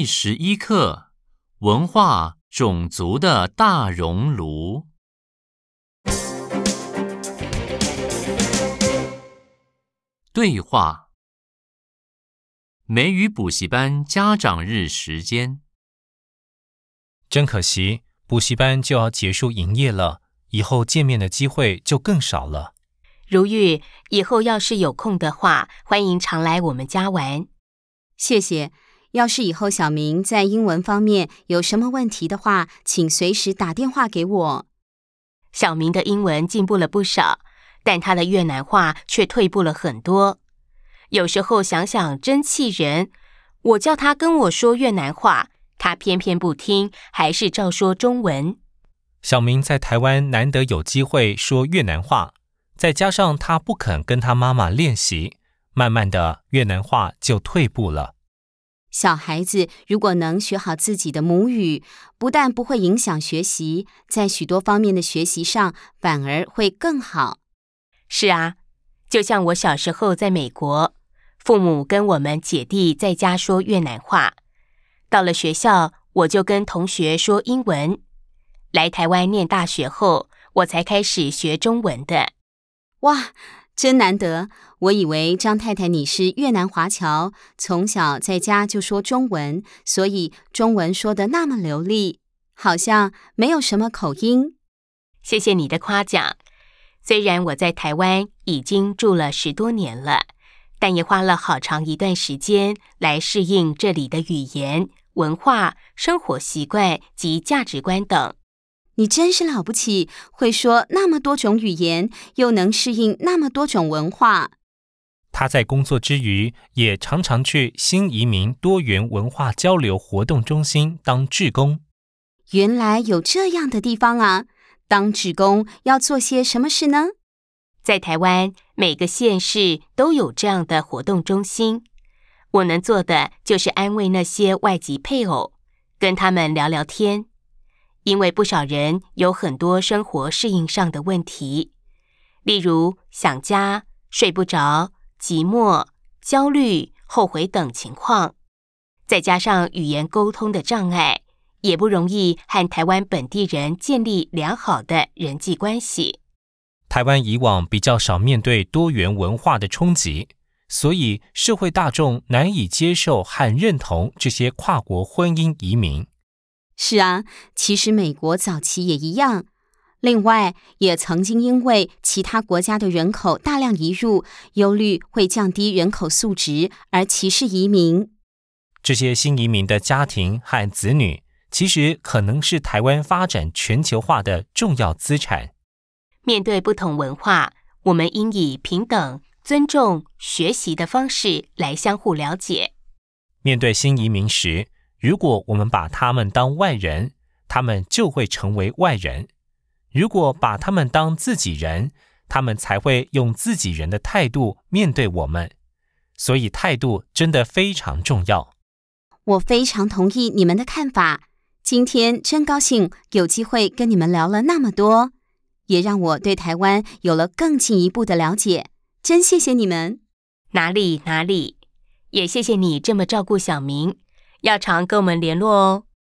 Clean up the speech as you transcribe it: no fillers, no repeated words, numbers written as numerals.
11课：文化种族的大熔炉。对话：美语补习班家长日时间。 真可惜，补习班就要结束营业了，以后见面的机会就更少了。 如玉，以后要是有空的话，欢迎常来我们家玩。 谢谢。要是以后小明在英文方面有什么问题的话，请随时打电话给我。 小明的英文进步了不少，但他的越南话却退步了很多。有时候想想真气人，我叫他跟我说越南话，他偏偏不听，还是照说中文。 小明在台湾难得有机会说越南话，再加上他不肯跟他妈妈练习，慢慢的越南话就退步了。 小孩子如果能学好自己的母语，不但不会影响学习，在许多方面的学习上反而会更好。 是啊，就像我小时候在美国，父母跟我们姐弟在家说越南话，到了学校我就跟同学说英文。来台湾念大学后，我才开始学中文的。 哇，真难得！我以为张太太你是越南华侨，从小在家就说中文，所以中文说得那么流利，好像没有什么口音。 谢谢你的夸奖。虽然我在台湾已经住了10多年了，但也花了好长一段时间来适应这里的语言、文化、生活习惯及价值观等。 你真是了不起，会说那么多种语言，又能适应那么多种文化。 他在工作之余，也常常去新移民多元文化交流活动中心当志工。 原来有这样的地方啊！当志工要做些什么事呢？ 在台湾，每个县市都有这样的活动中心。我能做的就是安慰那些外籍配偶，跟他们聊聊天。因为不少人有很多生活适应上的问题，例如想家、睡不着、寂寞、焦虑、后悔等情况，再加上语言沟通的障碍，也不容易和台湾本地人建立良好的人际关系。 台湾以往比较少面对多元文化的冲击，所以社会大众难以接受和认同这些跨国婚姻移民。 是啊，其实美国早期也一样。另外，也曾经因为其他国家的人口大量移入，忧虑会降低人口素质，而歧视移民。 这些新移民的家庭和子女，其实可能是台湾发展全球化的重要资产。 面对不同文化，我们应以平等、尊重、学习的方式来相互了解。 面对新移民时，如果我们把他们当外人，他们就会成为外人；如果把他们当自己人，他们才会用自己人的态度面对我们。所以态度真的非常重要。 我非常同意你们的看法。今天真高兴有机会跟你们聊了那么多，也让我对台湾有了更进一步的了解。真谢谢你们。 哪里，也谢谢你这么照顾小明。要常跟我们联络哦。